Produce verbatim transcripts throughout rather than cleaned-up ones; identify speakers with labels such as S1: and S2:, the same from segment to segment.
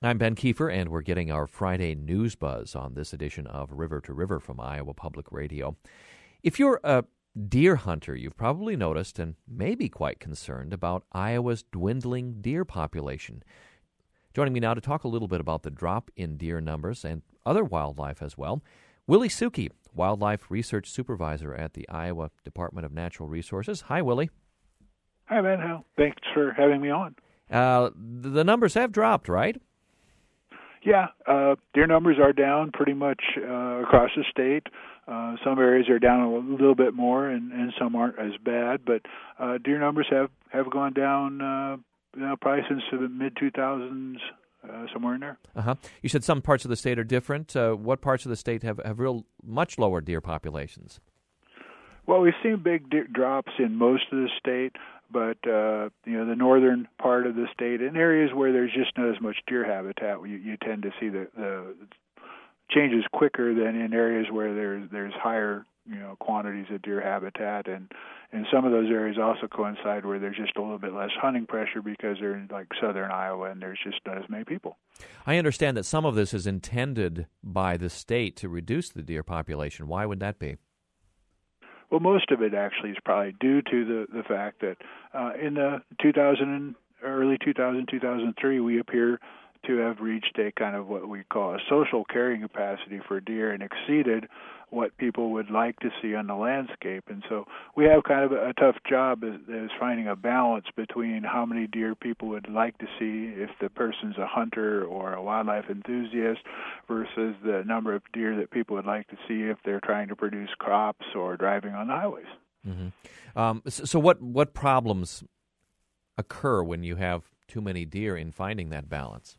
S1: I'm Ben Kiefer, and we're getting our Friday news buzz on this edition of River to River from Iowa Public Radio. If you're a deer hunter, you've probably noticed and may be quite concerned about Iowa's dwindling deer population. Joining me now to talk a little bit about the drop in deer numbers and other wildlife as well, Willie Suki, Wildlife Research Supervisor at the Iowa Department of Natural Resources. Hi, Willie.
S2: Hi, Ben. How? Thanks for having me on.
S1: Uh, the numbers have dropped, right?
S2: Yeah, uh, deer numbers are down pretty much uh, across the state. Uh, some areas are down a little bit more, and, and some aren't as bad. But uh, deer numbers have, have gone down uh, you know, probably since the mid two thousands, uh, somewhere in there.
S1: Uh-huh. You said some parts of the state are different. Uh, what parts of the state have, have real much lower deer populations?
S2: Well, we've seen big deer drops in most of the state, but uh, you know the northern part of the state, in areas where there's just not as much deer habitat, you, you tend to see the, the changes quicker than in areas where there's there's higher you know quantities of deer habitat, and and some of those areas also coincide where there's just a little bit less hunting pressure because they're in like southern Iowa and there's just not as many people.
S1: I understand that some of this is intended by the state to reduce the deer population. Why would that be?
S2: Well, most of it actually is probably due to the, the fact that uh, in the two thousand, early two thousand, two thousand three, we appear to have reached a kind of what we call a social carrying capacity for deer and exceeded what people would like to see on the landscape. And so we have kind of a, a tough job as, as finding a balance between how many deer people would like to see if the person's a hunter or a wildlife enthusiast versus the number of deer that people would like to see if they're trying to produce crops or driving on the highways.
S1: Mm-hmm. Um, so, so what, what problems occur when you have too many deer in finding that balance?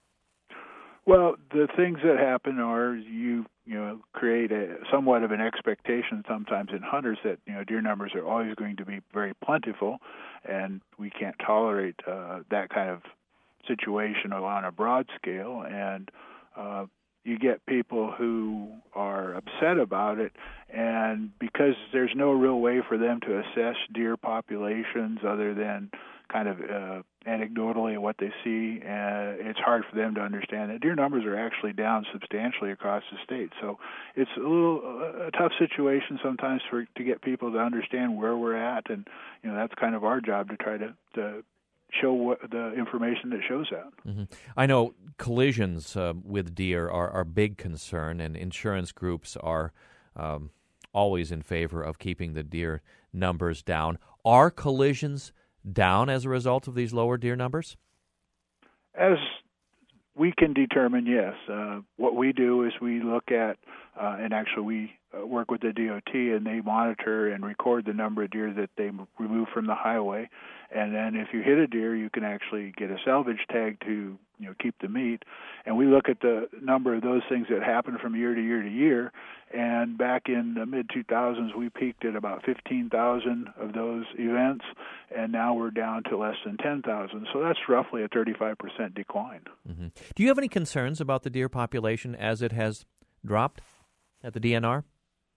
S2: Well, the things that happen are you you know create a somewhat of an expectation sometimes in hunters that you know deer numbers are always going to be very plentiful, and we can't tolerate uh, that kind of situation on a broad scale, and uh, you get people who are upset about it, and because there's no real way for them to assess deer populations other than kind of uh, anecdotally what they see, uh, it's hard for them to understand that deer numbers are actually down substantially across the state. So it's a little a tough situation sometimes for to get people to understand where we're at, and you know that's kind of our job to try to, to show what the information that shows that.
S1: Mm-hmm. I know collisions uh, with deer are are big concern, and insurance groups are um, always in favor of keeping the deer numbers down. Are collisions down as a result of these lower deer numbers?
S2: As we can determine, yes. Uh, what we do is we look at, uh, and actually we uh, work with the D O T, and they monitor and record the number of deer that they remove from the highway. And then if you hit a deer, you can actually get a salvage tag to you know keep the meat. And we look at the number of those things that happen from year to year to year. And back in the mid two thousands, we peaked at about fifteen thousand of those events, and now we're down to less than ten thousand. So that's roughly a thirty-five percent decline.
S1: Mm-hmm. Do you have any concerns about the deer population as it has dropped at the D N R?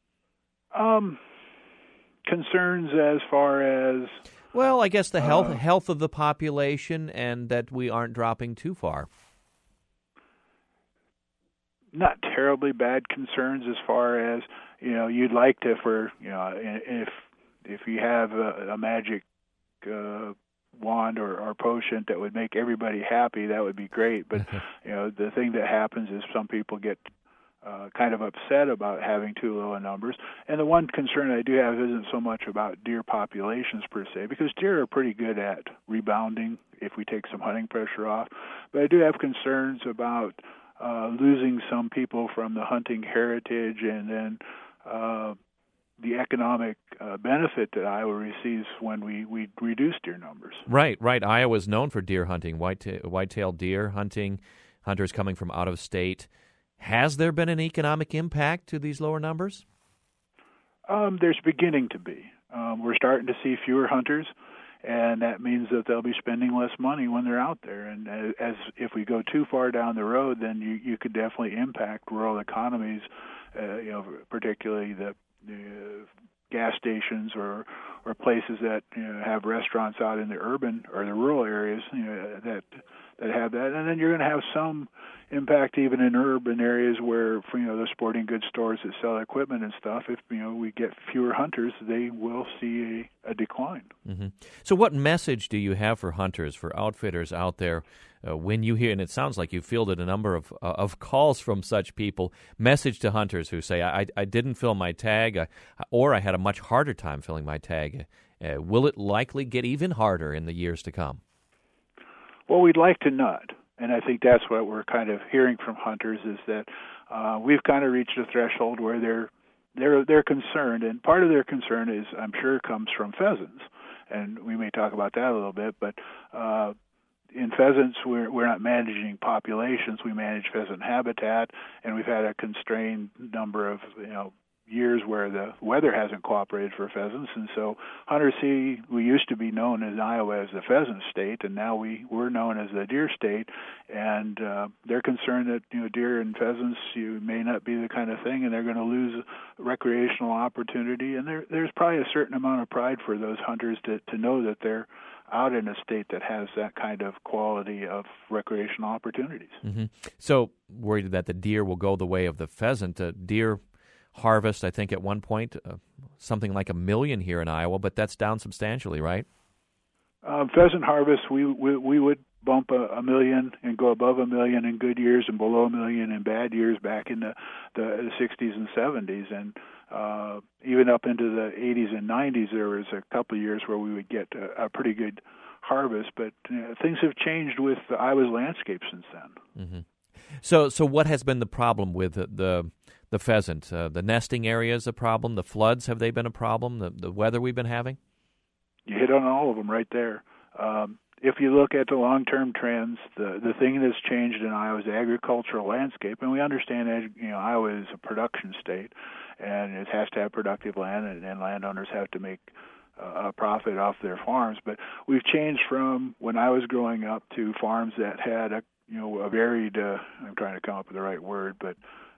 S2: Um, concerns as far as...
S1: Well, I guess the health
S2: uh,
S1: health of the population and that we aren't dropping too far.
S2: Not terribly bad concerns as far as, you know, you'd like to, for, you know, if if you have a, a magic uh, wand or, or potion that would make everybody happy, that would be great. But, you know, the thing that happens is some people get uh, kind of upset about having too low numbers. And the one concern I do have isn't so much about deer populations per se, because deer are pretty good at rebounding if we take some hunting pressure off. But I do have concerns about Uh, losing some people from the hunting heritage, and then uh, the economic uh, benefit that Iowa receives when we, we reduce deer numbers.
S1: Right, right. Iowa's known for deer hunting, white white-tailed deer hunting, hunters coming from out of state. Has there been an economic impact to these lower numbers?
S2: Um, there's beginning to be. Um, we're starting to see fewer hunters, and that means that they'll be spending less money when they're out there. And as, as if we go too far down the road, then you, you could definitely impact rural economies, uh, you know, particularly the, the gas stations or or places that you know, have restaurants out in the urban or the rural areas, you know, that that have that, and then you're going to have some impact even in urban areas where, for, you know, the sporting goods stores that sell equipment and stuff. If, you know, we get fewer hunters, they will see a, a decline.
S1: Mm-hmm. So, what message do you have for hunters, for outfitters out there, uh, when you hear? And it sounds like you fielded a number of uh, of calls from such people. Message to hunters who say, "I I didn't fill my tag, uh, or I had a much harder time filling my tag." Uh, will it likely get even harder in the years to come?
S2: Well, we'd like to not. And I think that's what we're kind of hearing from hunters, is that uh, we've kind of reached a threshold where they're they're they're concerned, and part of their concern is, I'm sure, comes from pheasants, and we may talk about that a little bit. But uh, in pheasants, we're we're not managing populations; we manage pheasant habitat, and we've had a constrained number of you know. years where the weather hasn't cooperated for pheasants, and so hunters see we used to be known as Iowa as the pheasant state, and now we we're known as the deer state, and uh, they're concerned that you know deer and pheasants you may not be the kind of thing, and they're going to lose recreational opportunity, and there there's probably a certain amount of pride for those hunters to to know that they're out in a state that has that kind of quality of recreational opportunities.
S1: Mm-hmm. So worried that the deer will go the way of the pheasant. Uh, deer harvest, I think, at one point, uh, something like a million here in Iowa, but that's down substantially, right?
S2: Uh, pheasant harvest, we, we we would bump a, a million and go above a million in good years and below a million in bad years back in the, the sixties and seventies. And uh, even up into the eighties and nineties, there was a couple of years where we would get a, a pretty good harvest. But you know, things have changed with Iowa's landscape since then.
S1: Mm-hmm. So, so what has been the problem with the the, the pheasant? Uh, the nesting area is a problem. The floods, have they been a problem? The the weather we've been having?
S2: You hit on all of them right there. Um, if you look at the long-term trends, the the thing that's changed in Iowa is the agricultural landscape, and we understand you know Iowa is a production state, and it has to have productive land, and, and landowners have to make uh, a profit off their farms. But we've changed from when I was growing up to farms that had a you know, a varied, uh, I'm trying to come up with the right word, but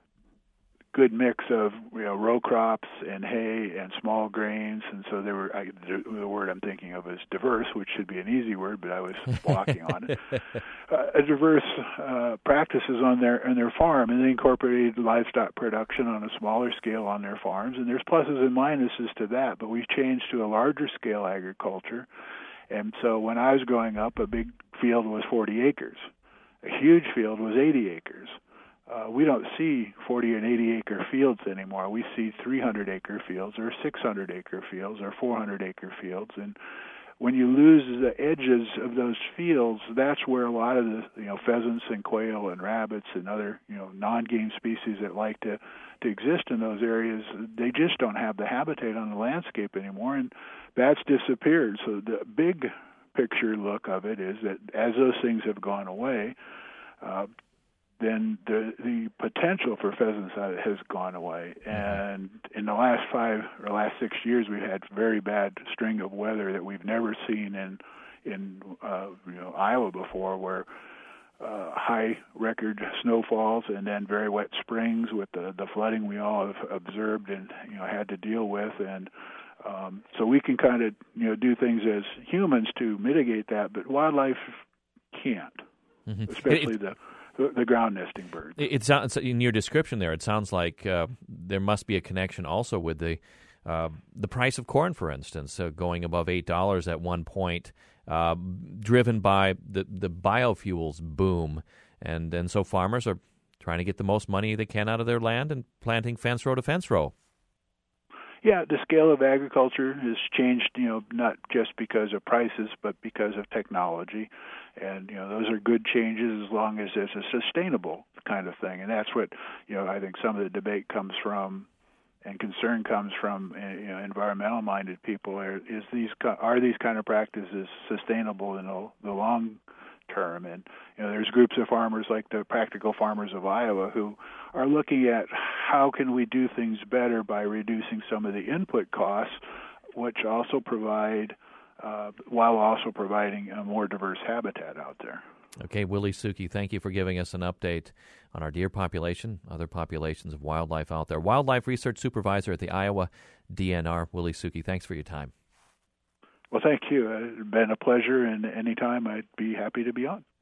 S2: good mix of, you know, row crops and hay and small grains. And so they were, I, the, the word I'm thinking of is diverse, which should be an easy word, but I was walking on it. Uh, a diverse uh, practices on their, on their farm, and they incorporated livestock production on a smaller scale on their farms. And there's pluses and minuses to that, but we've changed to a larger scale agriculture. And so when I was growing up, a big field was forty acres. A huge field was eighty acres. Uh, we don't see forty and eighty acre fields anymore. We see three hundred acre fields or six hundred acre fields or four hundred acre fields. And when you lose the edges of those fields, that's where a lot of the you know pheasants and quail and rabbits and other you know non-game species that like to, to exist in those areas, they just don't have the habitat on the landscape anymore, and that's disappeared. So the big picture look of it is that as those things have gone away, uh, then the the potential for pheasants has gone away. And in the last five or last six years, we've had very bad string of weather that we've never seen in in uh, you know Iowa before, where uh, high record snowfalls and then very wet springs with the the flooding we all have observed and you know had to deal with. And Um, so we can kind of, you know, do things as humans to mitigate that, but wildlife can't, mm-hmm. especially it, the the ground nesting birds.
S1: It, it sounds in your description there. It sounds like uh, there must be a connection also with the uh, the price of corn, for instance, uh, going above eight dollars at one point, uh, driven by the the biofuels boom, and and so farmers are trying to get the most money they can out of their land and planting fence row to fence row.
S2: Yeah, the scale of agriculture has changed, you know, not just because of prices, but because of technology. And, you know, those are good changes as long as it's a sustainable kind of thing. And that's what, you know, I think some of the debate comes from and concern comes from, you know, environmental-minded people. Are, is these, are these kind of practices sustainable in the, the long term? And you know, there's groups of farmers like the Practical Farmers of Iowa who are looking at how can we do things better by reducing some of the input costs, which also provide, uh, while also providing a more diverse habitat out there.
S1: Okay, Willie Suki, thank you for giving us an update on our deer population, other populations of wildlife out there. Wildlife Research Supervisor at the Iowa D N R, Willie Suki, thanks for your time.
S2: Well, thank you. It's been a pleasure, and anytime I'd be happy to be on.